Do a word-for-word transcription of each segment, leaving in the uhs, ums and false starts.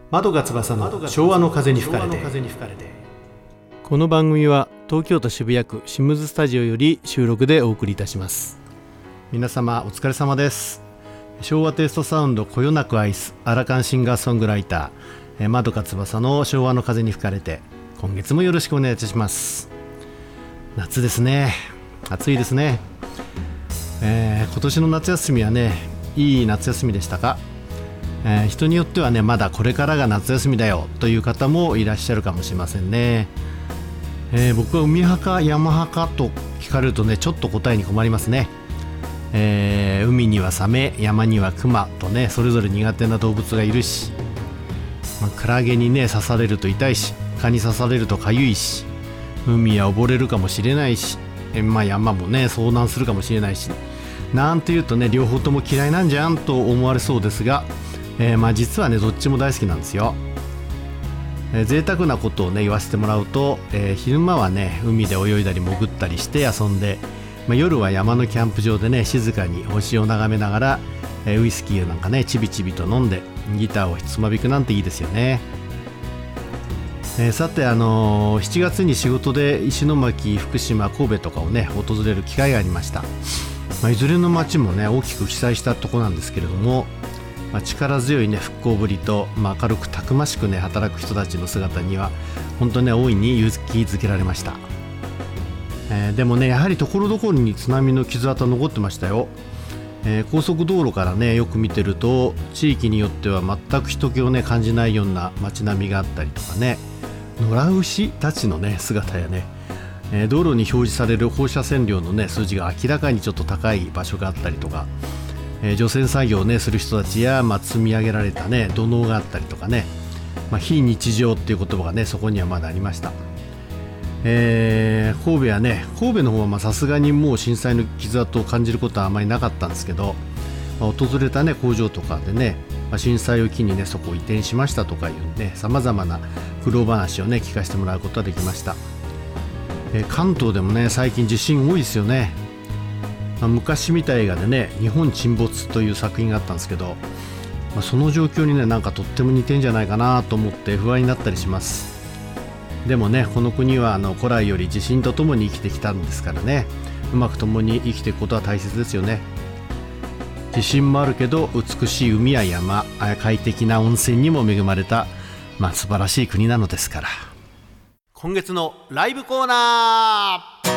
窓が翼の昭和の風に吹かれて。この番組は東京都渋谷区シムズスタジオより収録でお送りいたします。皆様お疲れ様です。昭和テイストサウンドこよなく愛すアラカンシンガーソングライター、窓が翼の昭和の風に吹かれて、今月もよろしくお願いいたします。夏ですね。暑いですね。えー、今年の夏休みはね、いい夏休みでしたか？えー、人によってはね、まだこれからが夏休みだよという方もいらっしゃるかもしれませんね。えー、僕は海派か山派かと聞かれるとね、ちょっと答えに困りますね。えー、海にはサメ、山にはクマとね、それぞれ苦手な動物がいるし、まあ、クラゲにね刺されると痛いし、蚊に刺されるとかゆいし、海は溺れるかもしれないし、えーまあ、山もね遭難するかもしれないし、なんていうとね、両方とも嫌いなんじゃんと思われそうですが、えー、まあ実はねどっちも大好きなんですよ。えー、贅沢なことをね言わせてもらうと、えー、昼間はね海で泳いだり潜ったりして遊んで、まあ、夜は山のキャンプ場でね静かに星を眺めながら、えー、ウイスキーなんかねちびちびと飲んでギターをつまびくなんていいですよね。えー、さて、あのー、しちがつに仕事で石巻、福島、神戸とかをね訪れる機会がありました。まあ、いずれの町もね大きく被災したところなんですけれども、まあ、力強いね復興ぶりと、まあ、明るくたくましくね働く人たちの姿には本当にね大いに勇気づけられました。えー、でもねやはりところどころに津波の傷跡残ってましたよ。えー、高速道路からねよく見てると地域によっては全く人気をね感じないような街並みがあったりとかね、野良牛たちのね姿やね、えー、道路に表示される放射線量のね数字が明らかにちょっと高い場所があったりとか、えー、除染作業をねする人たちや、まあ、積み上げられたね土のうがあったりとかね、まあ、非日常っていう言葉がねそこにはまだありました。えー、神戸はね神戸の方はさすがにもう震災の傷跡を感じることはあまりなかったんですけど、まあ、訪れたね工場とかでね、まあ、震災を機にねそこを移転しましたとかいうねさまざまな苦労話をね聞かせてもらうことができました。えー、関東でもね最近地震多いですよね。まあ、昔見た映画でね日本沈没という作品があったんですけど、まあ、その状況にねなんかとっても似てんじゃないかなと思って不安になったりします。でもねこの国はあの古来より地震とともに生きてきたんですからね、うまく共に生きていくことは大切ですよね。地震もあるけど美しい海や山、快適な温泉にも恵まれた、まあ、素晴らしい国なのですから。今月のライブコーナー、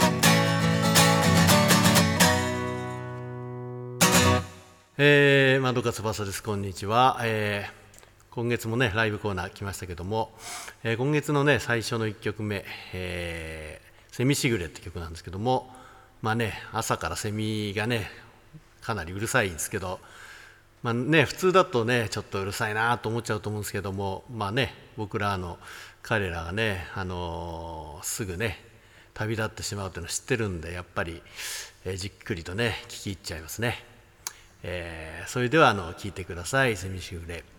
えー、窓が翼です。こんにちは。えー今月もねライブコーナー来ましたけども、えー、今月のね最初のいっきょくめ、えー、セミしぐれって曲なんですけども、まあね朝からセミがねかなりうるさいんですけど、まあね普通だとねちょっとうるさいなと思っちゃうと思うんですけども、まあね僕らの彼らがね、あのー、すぐね旅立ってしまうというのを知ってるんで、やっぱり、えー、じっくりとね聞き入っちゃいますね。えー、それではあの聞いてください。セミしぐれ。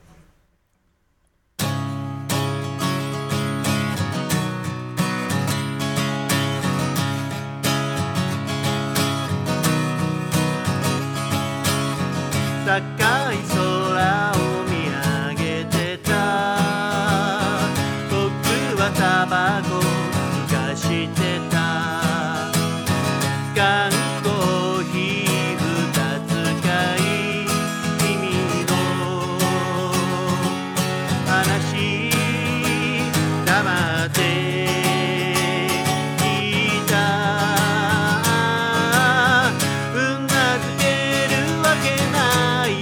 高い空を見上げてた、僕はタバコふかしてた、缶コーヒー二つ買い、君の話黙って聞いた。うなずけるわけない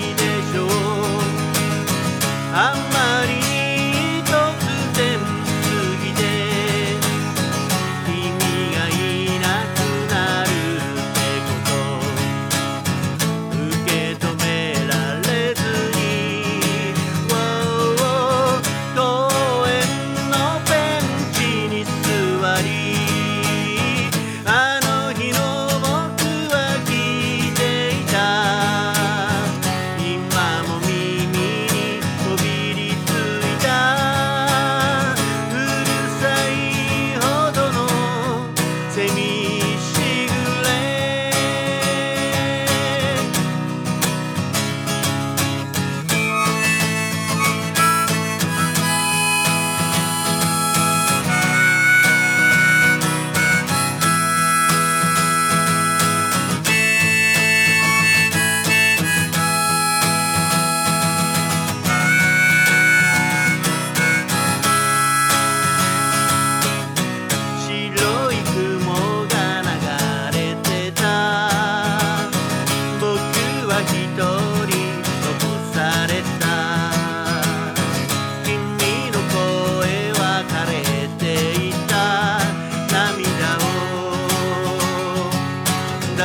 あんまり突然すぎて君がいなくなるってこと受け止められずに、公園のベンチに座り、あの日の僕は聞いていた。今も耳にこびりつ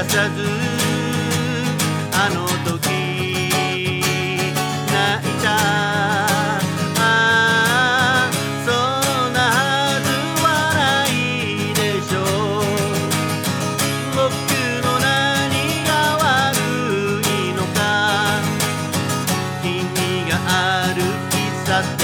さずあの時泣いた。ああそんなはずはないでしょう。僕の何が悪いのか。君が歩き去って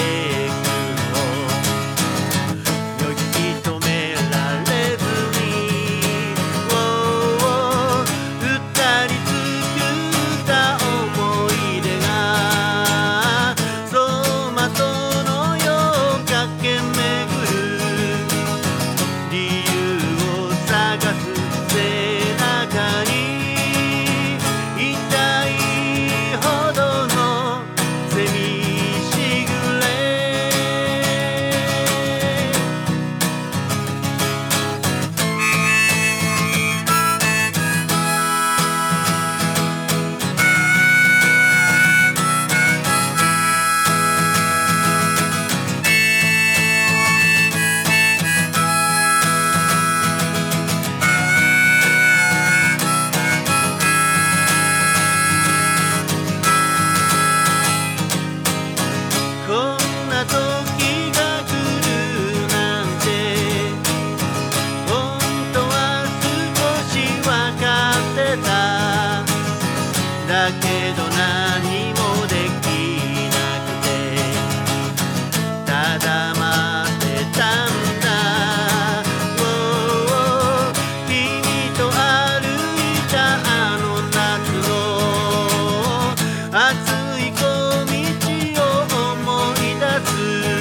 だけど何もできなくてただ待ってたんだ。おー君と歩いたあの夏の熱い小道を思い出す。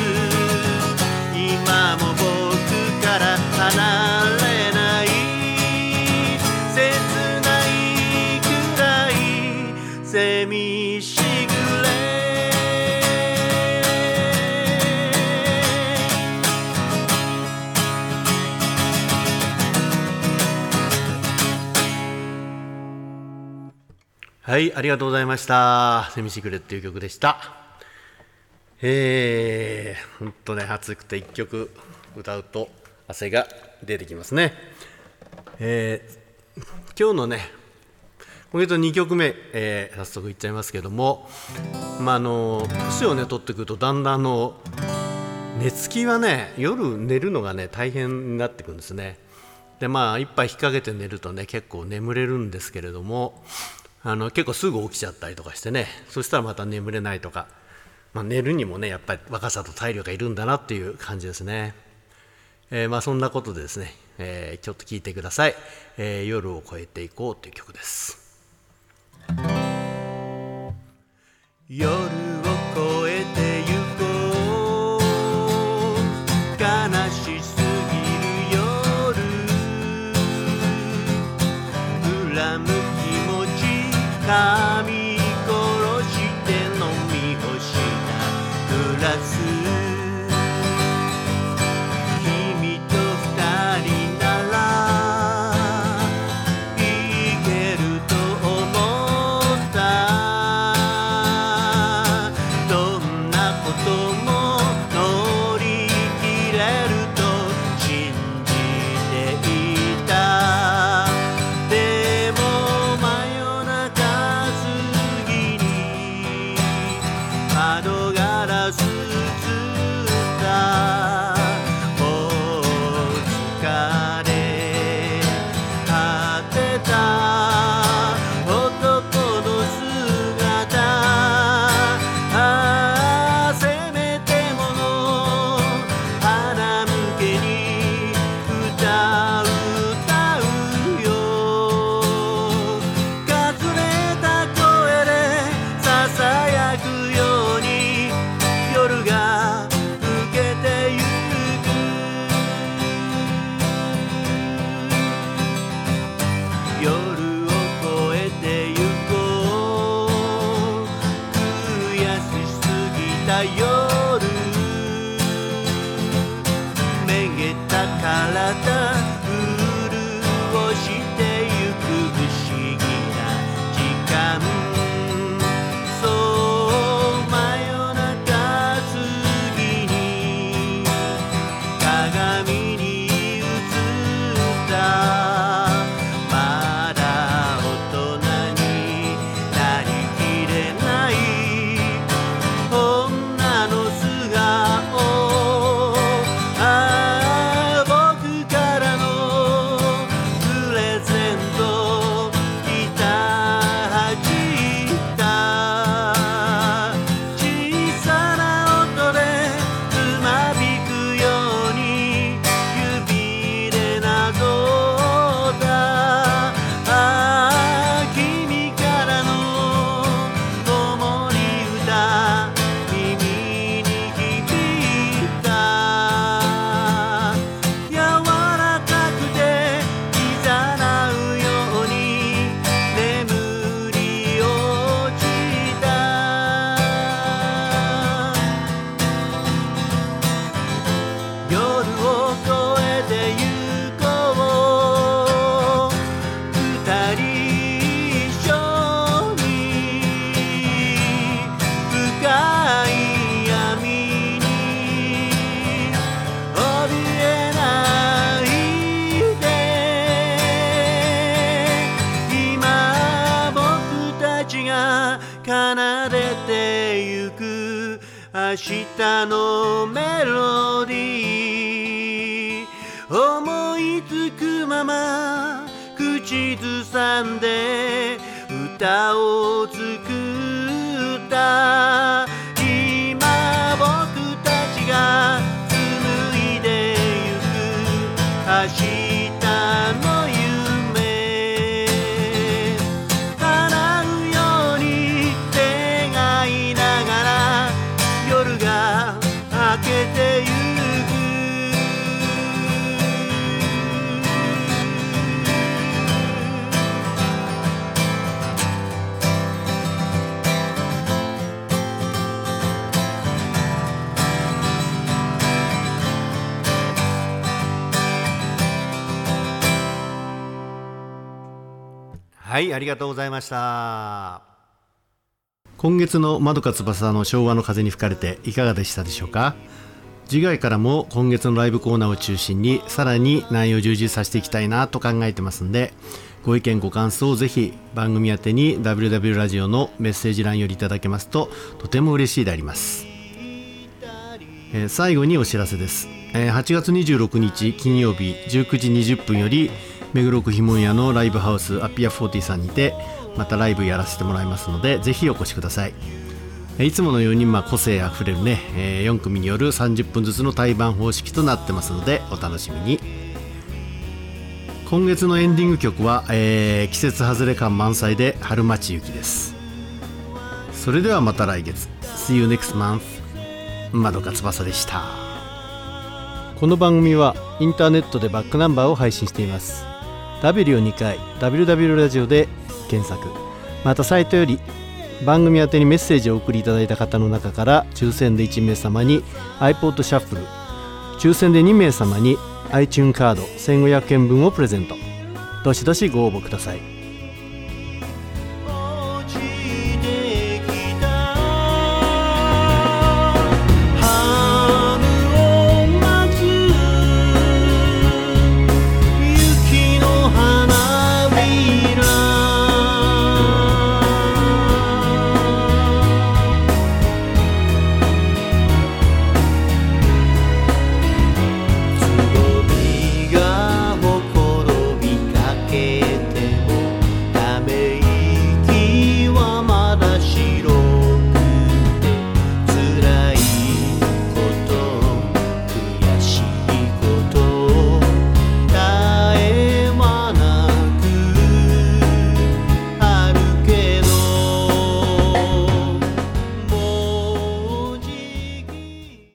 今も僕から離れない切ないくらい蝉しぐれ。はい、ありがとうございました。蝉しぐれっていう曲でした。えー、ほんとね、暑くて一曲歌うと汗が出てきますね。えー、今日のね今月のにきょくめ、えー、早速いっちゃいますけども、まあ、あの年をね取ってくるとだんだんあの寝つきはね夜寝るのがね大変になってくるんですね。でまあ一杯引っ掛けて寝るとね結構眠れるんですけれども、あの結構すぐ起きちゃったりとかしてね、そしたらまた眠れないとか、まあ、寝るにもねやっぱり若さと体力がいるんだなっていう感じですね。えー、まあそんなことでですね、えー、ちょっと聞いてください。えー、夜を越えていこうという曲です。夜を越えてゆこう悲しすぎる夜、恨む気持ち噛み殺して飲み干したグラス、君と二人ならいけると思った鏡に映ったまだ日のメロディー思いつくまま口ずさんで歌を作った今僕たちが紡いでゆく明日の夢叶うように願いながら夜が明けてゆくはい、ありがとうございました。今月のまどか翼の昭和の風に吹かれていかがでしたでしょうか。次回からも今月のライブコーナーを中心にさらに内容充実させていきたいなと考えてますんで、ご意見ご感想をぜひ番組宛てに ダブリューダブリュー ラジオのメッセージ欄よりいただけますととても嬉しいであります。えー、最後にお知らせです。えー、はちがつにじゅうろくにち金曜日じゅうくじにじゅっぷんより目黒区碑文谷のライブハウスアピアフォーティーさんにてまたライブやらせてもらいますので、ぜひお越しください。いつものようにまあ個性あふれるね、えー、よんくみによるさんじゅっぷんずつの対バン方式となってますのでお楽しみに。今月のエンディング曲は、えー、季節外れ感満載で春町行きです。それではまた来月 See you next month。 まどか翼でした。この番組はインターネットでバックナンバーを配信しています。 ダブリュー をにかい ダブリューダブリュー ラジオで検索、またサイトより番組宛てにメッセージをお送りいただいた方の中から抽選でいちめいさまに iPod シャッフル、抽選でにめいさまに iTunes カードせんごひゃくえんぶんをプレゼント。どしどしご応募ください。